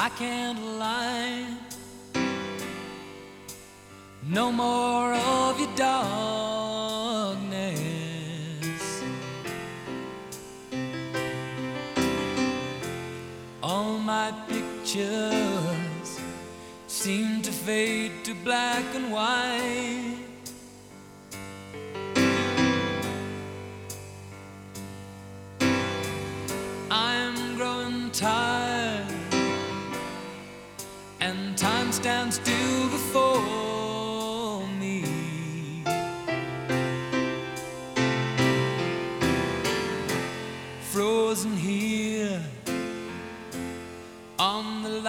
I can't lie. No more of your darkness. All my pictures seem to fade to black and white. I'm growing tired, and time stands still before